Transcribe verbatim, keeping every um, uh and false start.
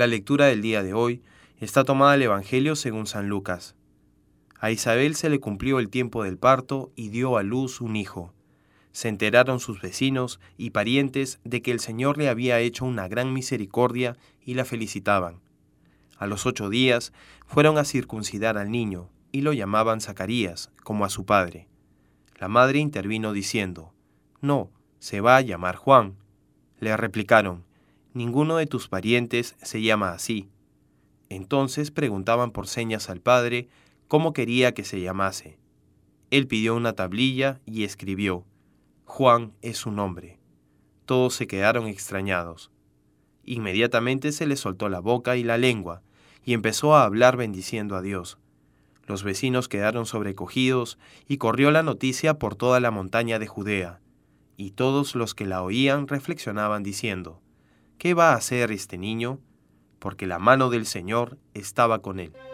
La lectura del día de hoy está tomada del Evangelio según San Lucas. A Isabel se le cumplió el tiempo del parto y dio a luz un hijo. Se enteraron sus vecinos y parientes de que el Señor le había hecho una gran misericordia y la felicitaban. A los ocho días fueron a circuncidar al niño y lo llamaban Zacarías, como a su padre. La madre intervino diciendo: «No, se va a llamar Juan». Le replicaron: «Ninguno de tus parientes se llama así». Entonces preguntaban por señas al padre cómo quería que se llamase. Él pidió una tablilla y escribió: «Juan es su nombre». Todos se quedaron extrañados. Inmediatamente se le soltó la boca y la lengua, y empezó a hablar bendiciendo a Dios. Los vecinos quedaron sobrecogidos y corrió la noticia por toda la montaña de Judea, y todos los que la oían reflexionaban diciendo: ¿qué va a hacer este niño? Porque la mano del Señor estaba con él.